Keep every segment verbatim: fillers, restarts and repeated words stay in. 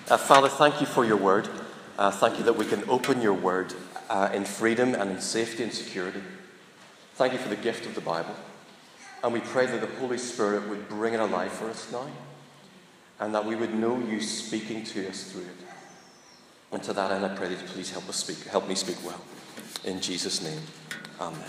Uh, Father, thank you for your word. Uh, thank you that we can open your word uh, in freedom and in safety and security. Thank you for the gift of the Bible. And we pray that the Holy Spirit would bring it alive for us now, and that we would know you speaking to us through it. And to that end, I pray that you please help us speak, help me speak well. In Jesus' name, amen.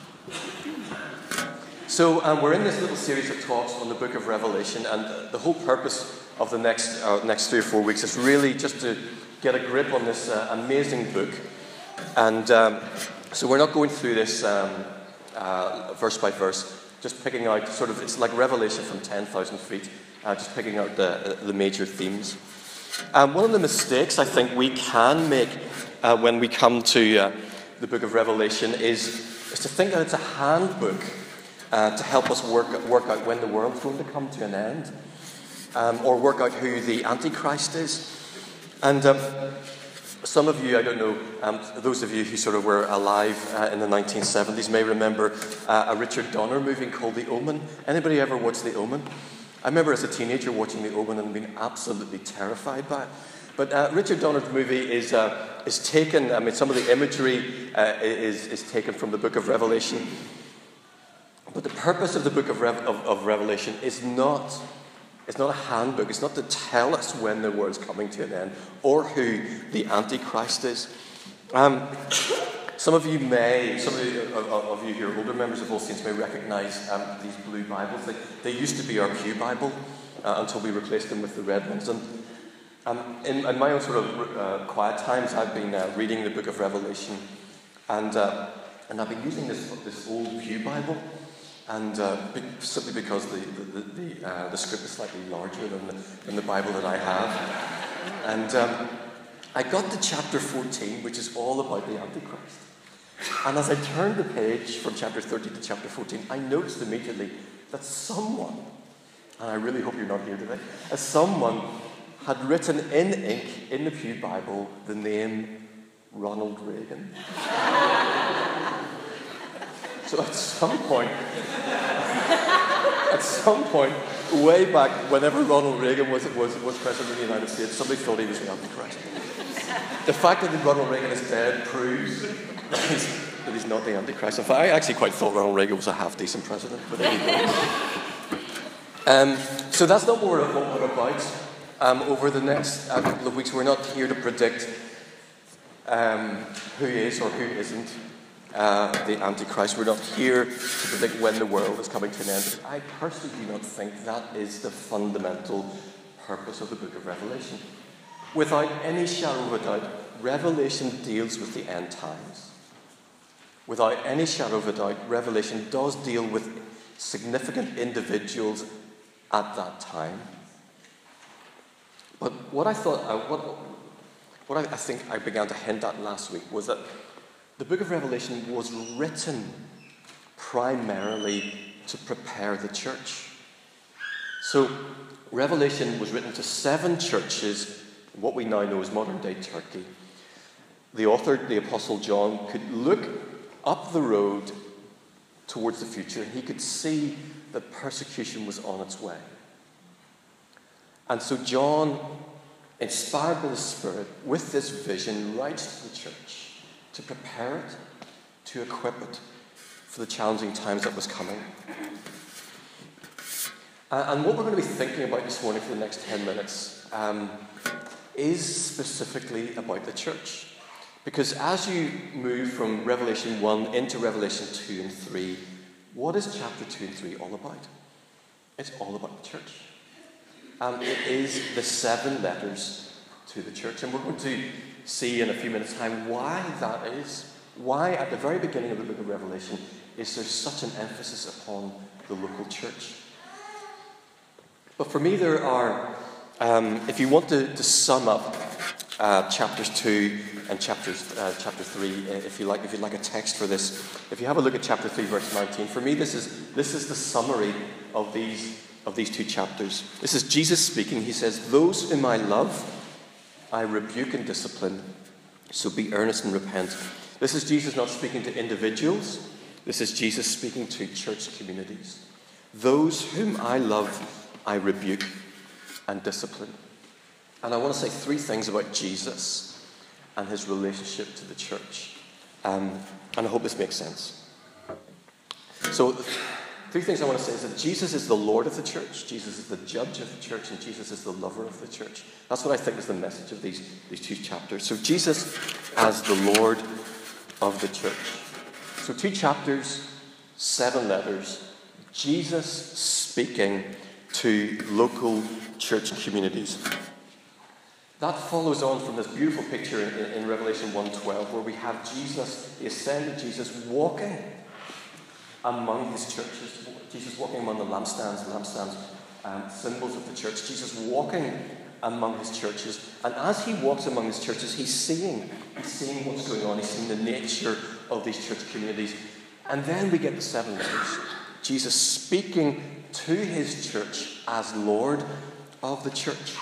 So um, we're in this little series of talks on the book of Revelation, and uh, the whole purpose of the next uh, next three or four weeks is really just to get a grip on this uh, amazing book. And um, so we're not going through this um, uh, verse by verse, just picking out sort of, it's like Revelation from ten thousand feet, uh, just picking out the, the major themes. Um, one of the mistakes I think we can make uh, when we come to uh, the book of Revelation is, is to think that it's a handbook uh, to help us work, work out when the world's going to come to an end, um, or work out who the Antichrist is. And um, some of you, I don't know, um, those of you who sort of were alive uh, in the nineteen seventies may remember uh, a Richard Donner movie called The Omen. Anybody ever watched The Omen? I remember as a teenager watching The Omen and being absolutely terrified by it. But uh, Richard Donner's movie is uh, is taken, I mean, some of the imagery uh, is, is taken from the book of Revelation. But the purpose of the book of, Re- of, of Revelation is not, it's not a handbook. It's not to tell us when the world's coming to an end or who the Antichrist is. Um, some of you may, some of you, of, of you who are older members of All Saints may recognize um, these blue Bibles. They, they used to be our Pew Bible uh, until we replaced them with the red ones. And um, in, in my own sort of uh, quiet times, I've been uh, reading the book of Revelation, and uh, and I've been using this this old Pew Bible. And uh, be, simply because the the, the, uh, the script is slightly larger than the, than the Bible that I have. And um, I got to chapter fourteen, which is all about the Antichrist. And as I turned the page from chapter thirteen to chapter fourteen, I noticed immediately that someone, and I really hope you're not here today, as someone had written in ink in the Pew Bible the name Ronald Reagan. So at some point, at some point, way back, whenever Ronald Reagan was, was, was president of the United States, somebody thought he was the Antichrist. The fact that Ronald Reagan is dead proves that he's, that he's not the Antichrist. In fact, I actually quite thought Ronald Reagan was a half-decent president. But anyway. um, so that's not what we're, what we're about. Um, over the next uh, couple of weeks, we're not here to predict um, who is or who isn't Uh, the Antichrist. We're not here to predict when the world is coming to an end. I personally do not think that is the fundamental purpose of the book of Revelation. Without any shadow of a doubt, Revelation deals with the end times. Without any shadow of a doubt, Revelation does deal with significant individuals at that time. But what I thought, uh, what, what I, I think I began to hint at last week was that the book of Revelation was written primarily to prepare the church. So, Revelation was written to seven churches, what we now know as modern-day Turkey. The author, the Apostle John, could look up the road towards the future, and he could see that persecution was on its way. And so John, inspired by the Spirit, with this vision, writes to the church to prepare it, to equip it for the challenging times that was coming. Uh, and what we're going to be thinking about this morning for the next ten minutes um, is specifically about the church. Because as you move from Revelation one into Revelation two and three, what is chapter two and three all about? It's all about the church. Um, it is the seven letters to the church. And we're going to see in a few minutes' time why that is. Why at the very beginning of the book of Revelation is there such an emphasis upon the local church. But for me there are, um, if you want to, to sum up uh, chapters two and chapters uh, chapter three, if you like, if you'd like a text for this, if you have a look at chapter three, verse nineteen, for me this is this is the summary of these of these two chapters. This is Jesus speaking. He says, "Those whom I love, I rebuke and discipline, so be earnest and repent." This is Jesus not speaking to individuals. This is Jesus speaking to church communities. Those whom I love, I rebuke and discipline. And I want to say three things about Jesus and his relationship to the church. Um, and I hope this makes sense. So, three things I want to say is that Jesus is the Lord of the church, Jesus is the judge of the church, and Jesus is the lover of the church. That's what I think is the message of these, these two chapters. So, Jesus as the Lord of the church. So, two chapters, seven letters, Jesus speaking to local church communities. That follows on from this beautiful picture in, in Revelation one twelve, where we have Jesus, the ascended Jesus, walking among his churches. Jesus walking among the lampstands, lampstands, um, symbols of the church. Jesus walking among his churches. And as he walks among his churches, he's seeing, he's seeing what's going on. He's seeing the nature of these church communities. And then we get the seven letters. Jesus speaking to his church as Lord of the church.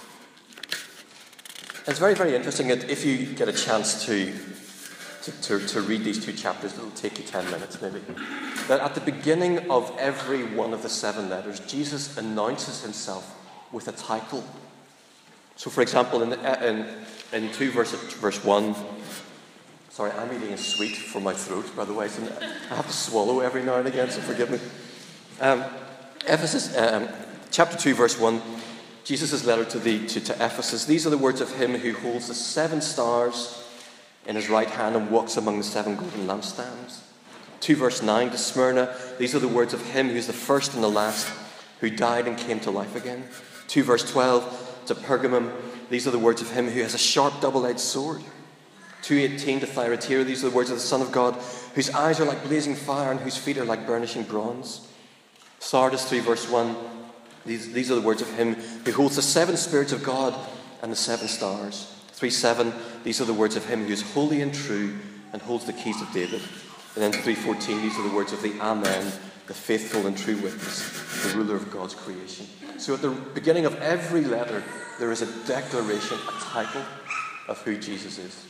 It's very, very interesting that if you get a chance to, to, to, to read these two chapters, it'll take you ten minutes maybe, that at the beginning of every one of the seven letters, Jesus announces himself with a title. So, for example, in, in, in two verse, verse one, sorry, I'm eating a sweet for my throat, by the way, so I have to swallow every now and again, so forgive me. Um, Ephesus, um, chapter two, verse one, Jesus' letter to, the, to, to Ephesus. These are the words of him who holds the seven stars in his right hand and walks among the seven golden lampstands. two verse nine, to Smyrna. These are the words of him who is the first and the last, who died and came to life again. two verse twelve, to Pergamum. These are the words of him who has a sharp double-edged sword. two eighteen, to Thyatira. These are the words of the Son of God, whose eyes are like blazing fire and whose feet are like burnishing bronze. Sardis three verse one. These, these are the words of him who holds the seven spirits of God and the seven stars. three seven, these are the words of him who is holy and true and holds the keys of David. And then three fourteen, these are the words of the Amen, the faithful and true witness, the ruler of God's creation. So at the beginning of every letter, there is a declaration, a title of who Jesus is.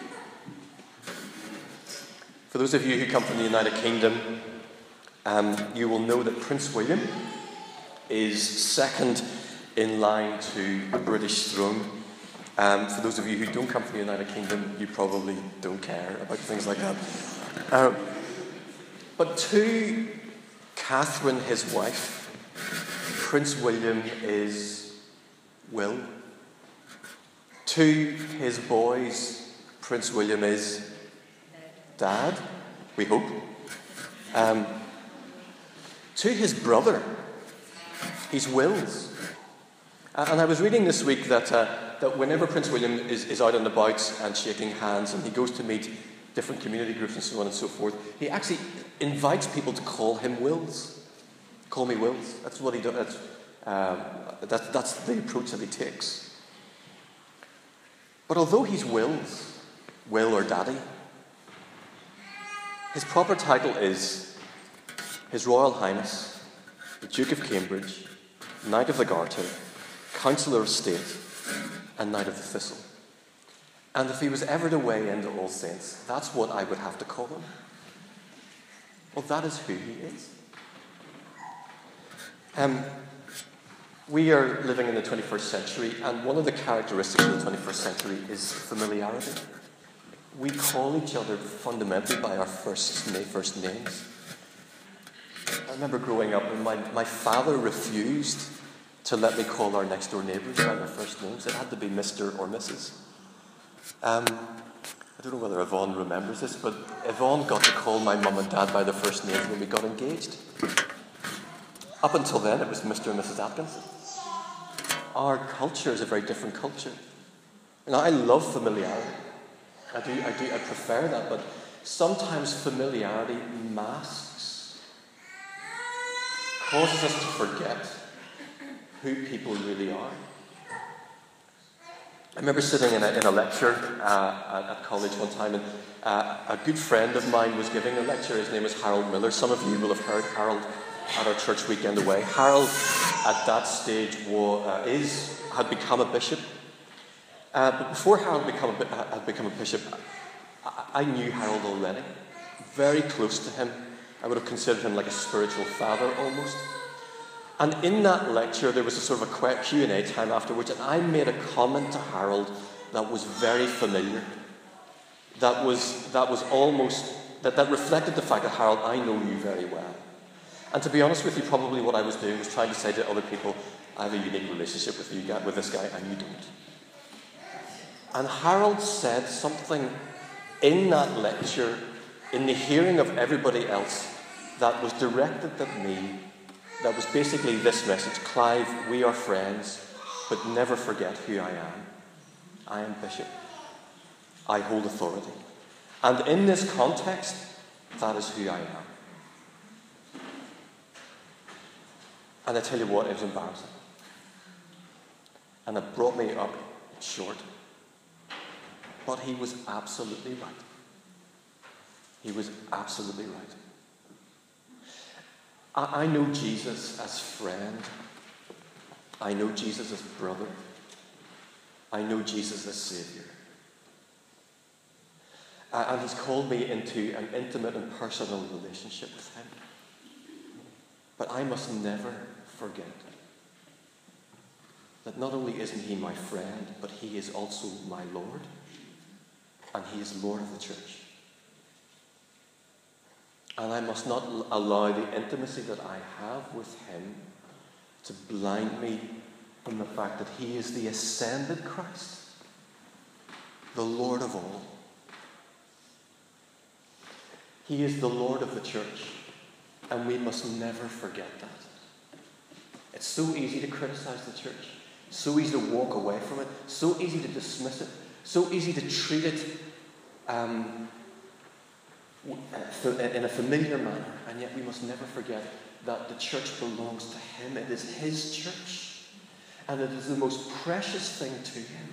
For those of you who come from the United Kingdom, um, you will know that Prince William is second in line to the British throne. Um, for those of you who don't come from the United Kingdom, you probably don't care about things like that. Um, but to Catherine, his wife, Prince William is Will. To his boys, Prince William is Dad, we hope. Um, to his brother, he's Wills. And I was reading this week that uh, that whenever Prince William is, is out and about and shaking hands and he goes to meet different community groups and so on and so forth, he actually invites people to call him Wills. Call me Wills. That's what he does. That's, um, that, that's the approach that he takes. But although he's Wills, Will or Daddy, his proper title is His Royal Highness, the Duke of Cambridge, Knight of the Garter, Councillor of State, and Knight of the Thistle. And if he was ever to weigh into All Saints, that's what I would have to call him. Well, that is who he is. Um, we are living in the twenty-first century, and one of the characteristics of the twenty-first century is familiarity. We call each other fundamentally by our first, first names. I remember growing up, and my, my father refused to let me call our next door neighbours by their first names. It had to be Mister or Missus Um, I don't know whether Yvonne remembers this, but Yvonne got to call my mum and dad by their first names when we got engaged. Up until then, it was Mister and Missus Atkinson. Our culture is a very different culture. And I love familiarity. I do, I do, I prefer that, but sometimes familiarity masks, causes us to forget who people really are. I remember sitting in a, in a lecture uh, at, at college one time, and uh, a good friend of mine was giving a lecture. His name was Harold Miller. Some of you will have heard Harold at our church weekend away. Harold, at that stage, was, uh, is had become a bishop. Uh, but before Harold become a, uh, had become a bishop, I, I knew Harold already. Very close to him. I would have considered him like a spiritual father almost. And in that lecture, there was a sort of a Q and A time afterwards, and I made a comment to Harold that was very familiar. That was, that was almost, that, that reflected the fact that, Harold, I know you very well. And to be honest with you, probably what I was doing was trying to say to other people, I have a unique relationship with you, with this guy, and you don't. And Harold said something in that lecture, in the hearing of everybody else, that was directed at me, that was basically this message: Clive, we are friends, but never forget who I am. I am Bishop. I hold authority. And in this context, that is who I am. And I tell you what, it was embarrassing. And it brought me up short. But he was absolutely right. He was absolutely right. I, I know Jesus as friend. I know Jesus as brother. I know Jesus as Savior. Uh, and he's called me into an intimate and personal relationship with him. But I must never forget that not only isn't he my friend, but he is also my Lord. And he is Lord of the church. And I must not allow the intimacy that I have with him to blind me from the fact that he is the ascended Christ, the Lord of all. He is the Lord of the church, and we must never forget that. It's so easy to criticize the church, so easy to walk away from it, so easy to dismiss it, so easy to treat it um, in a familiar manner, and yet we must never forget that the church belongs to him. It is his church, and it is the most precious thing to him.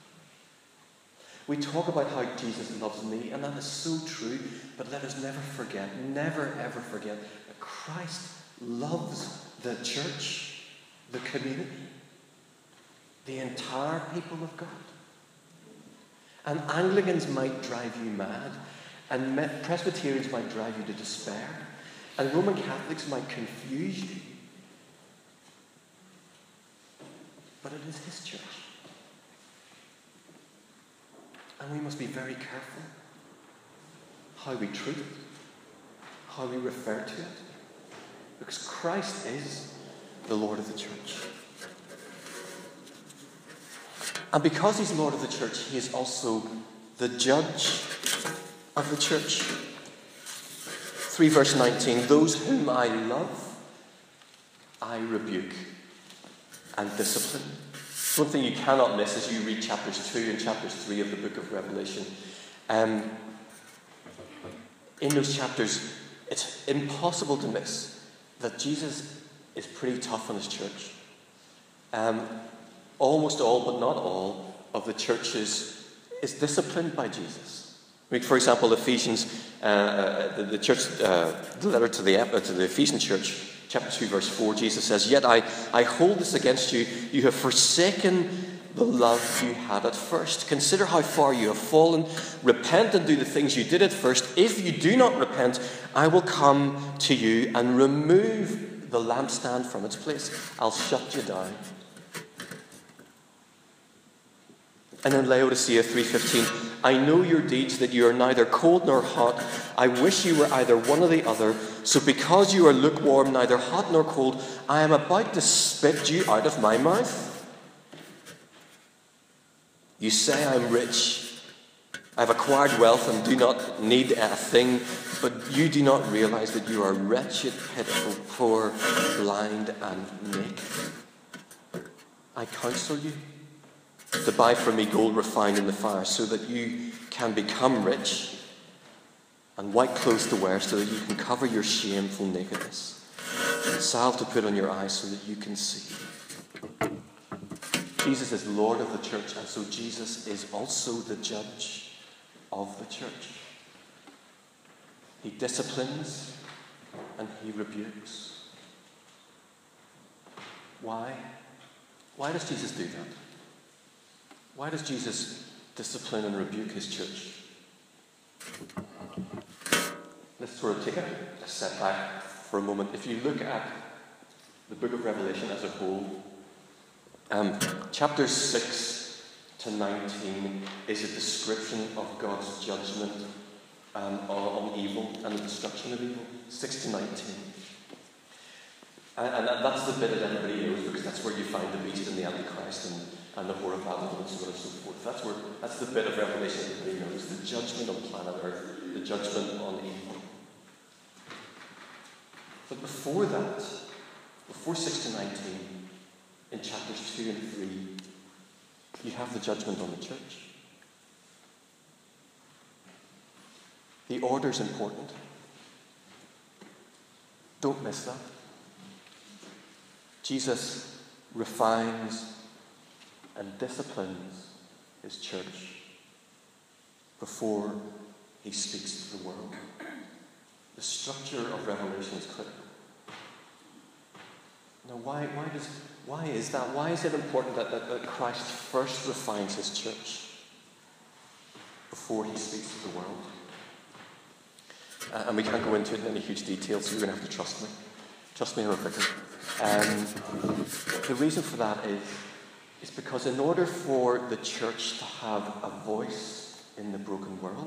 We talk about how Jesus loves me, and that is so true, but let us never forget, never ever forget that Christ loves the church, the community, the entire people of God. And Anglicans might drive you mad, and Presbyterians might drive you to despair, and Roman Catholics might confuse you. But it is his church. And we must be very careful how we treat it, how we refer to it, because Christ is the Lord of the church. And because he's Lord of the church, he is also the judge of the church. three verse nineteen, those whom I love, I rebuke and discipline. One thing you cannot miss as you read chapters two and chapters three of the book of Revelation. Um, in those chapters, it's impossible to miss that Jesus is pretty tough on his church. Um, almost all, but not all, of the churches is disciplined by Jesus. I mean, for example, Ephesians, uh, the, the church, uh, the letter to the, uh, to the Ephesian church, chapter two, verse four, Jesus says, yet I, I hold this against you. You have forsaken the love you had at first. Consider how far you have fallen. Repent and do the things you did at first. If you do not repent, I will come to you and remove the lampstand from its place. I'll shut you down. And in Laodicea three fifteen, I know your deeds, that you are neither cold nor hot. I wish you were either one or the other. So because you are lukewarm, neither hot nor cold, I am about to spit you out of my mouth. You say I'm rich. I've acquired wealth and do not need a thing, but you do not realize that you are wretched, pitiful, poor, blind, and naked. I counsel you to buy from me gold refined in the fire, so that you can become rich, and white clothes to wear, so that you can cover your shameful nakedness, and salve to put on your eyes, so that you can see. Jesus is Lord of the church, and so Jesus is also the judge of the church. He disciplines and he rebukes. Why? Why does Jesus do that? Why does Jesus discipline and rebuke his church? Let's sort of take a, a step back for a moment. If you look at the book of Revelation as a whole. Um, chapters six to nineteen is a description of God's judgment um, on, on evil and the destruction of evil. six to nineteen. And, and that's the bit that everybody knows, because that's where you find the beast and the Antichrist and, and the whore of Babylon and so on and so forth. That's where that's the bit of Revelation everybody knows. The judgment on planet Earth, the judgment on evil. But before that, before six to nineteen, in chapters two and three, you have the judgment on the church. The order's important. Don't miss that. Jesus refines and disciplines his church before he speaks to the world. The structure of Revelation is critical. Now, why, why, does, why is that? Why is it important that, that, that Christ first refines his church before he speaks to the world? Uh, and we can't go into it in any huge detail, so you're going to have to trust me. Trust me, Rebecca. Um, the reason for that is, is because in order for the church to have a voice in the broken world,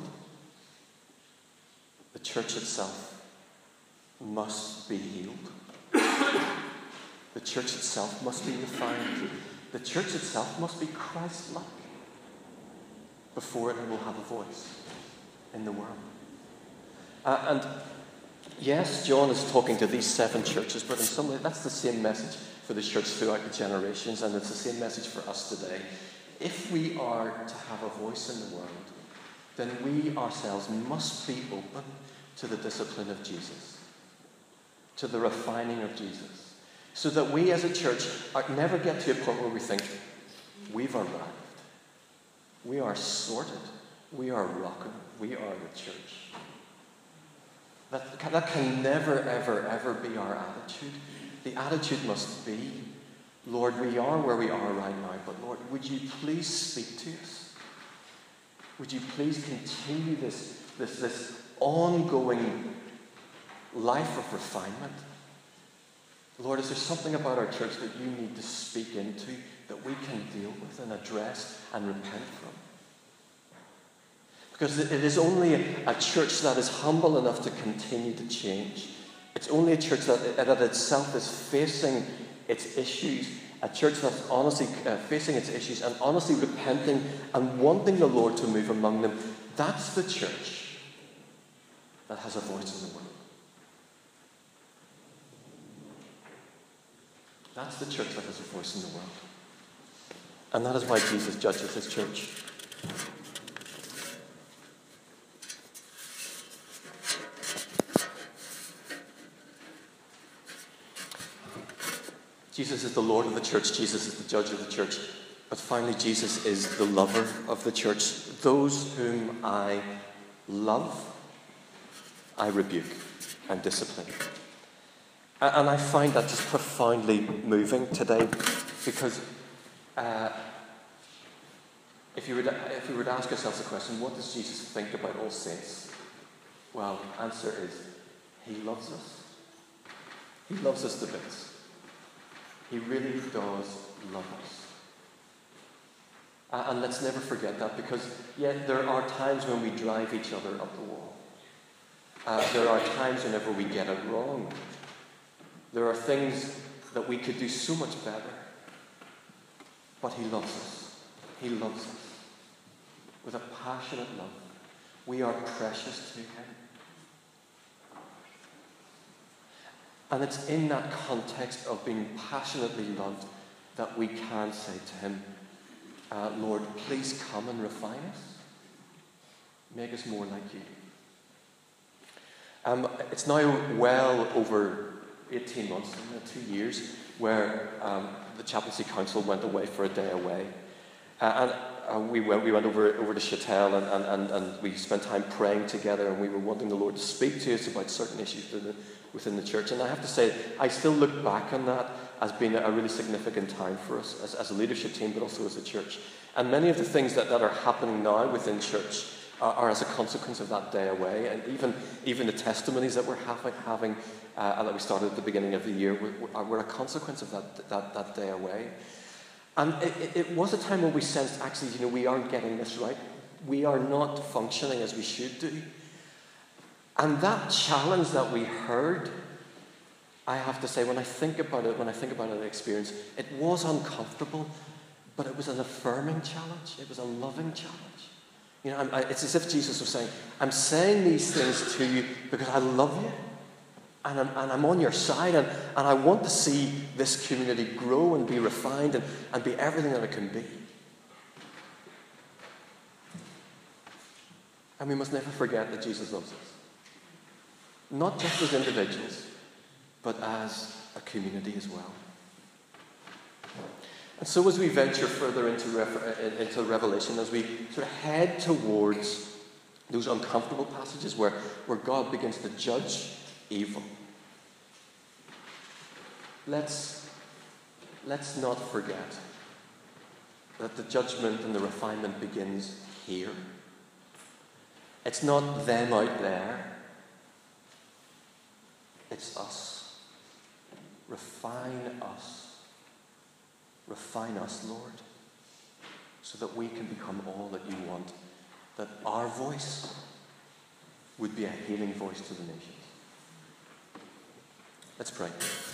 the church itself must be healed. The church itself must be refined. The church itself must be Christ-like before it will have a voice in the world. Uh, and yes, John is talking to these seven churches, but in some way that's the same message for the church throughout the generations, and it's the same message for us today. If we are to have a voice in the world, then we ourselves must be open to the discipline of Jesus, to the refining of Jesus, so that we as a church are, never get to a point where we think, we've arrived, we are sorted, we are rocking, we are the church. That, that can never, ever, ever be our attitude. The attitude must be, Lord, we are where we are right now, but Lord, would you please speak to us? Would you please continue this, this, this ongoing life of refinement? Lord, is there something about our church that you need to speak into that we can deal with and address and repent from? Because it is only a church that is humble enough to continue to change. It's only a church that, that itself is facing its issues, a church that's honestly uh, facing its issues and honestly repenting and wanting the Lord to move among them. That's the church that has a voice in the world. That's the church that has a voice in the world. And that is why Jesus judges his church. Jesus is the Lord of the church. Jesus is the judge of the church. But finally, Jesus is the lover of the church. Those whom I love, I rebuke and discipline. And I find that just profoundly moving today, because uh, if, you were to, if we were to ask ourselves the question, what does Jesus think about all saints? Well, the answer is, he loves us. He loves us to bits. He really does love us. Uh, and let's never forget that, because, yeah, there are times when we drive each other up the wall. Uh, there are times whenever we get it wrong. There are things that we could do so much better. But he loves us. He loves us with a passionate love. We are precious to him. And it's in that context of being passionately loved that we can say to him, uh, Lord, please come and refine us. Make us more like you. Um, it's now well over eighteen months, two years, where um, the Chaplaincy Council went away for a day away. Uh, and uh, we went we went over, over to Chatel, and, and, and, and we spent time praying together, and we were wanting the Lord to speak to us about certain issues within the, within the church. And I have to say, I still look back on that as being a really significant time for us as, as a leadership team, but also as a church. And many of the things that, that are happening now within church are, are as a consequence of that day away. And even, even the testimonies that we're having, having uh, that we started at the beginning of the year, were, were a consequence of that, that, that day away. And it, it was a time when we sensed, actually, you know, we aren't getting this right. We are not functioning as we should do. And that challenge that we heard, I have to say, when I think about it, when I think about that experience, it was uncomfortable, but it was an affirming challenge. It was a loving challenge. You know, I'm, I, it's as if Jesus was saying, I'm saying these things to you because I love you, and I'm, and I'm on your side, and, and I want to see this community grow and be refined and, and be everything that it can be. And we must never forget that Jesus loves us. Not just as individuals, but as a community as well. And so as we venture further into, Re- into Revelation, as we sort of head towards those uncomfortable passages where, where God begins to judge evil, let's, let's not forget that the judgment and the refinement begins here. It's not them out there. It's us. Refine us. Refine us, Lord, so that we can become all that you want, that our voice would be a healing voice to the nations. Let's pray.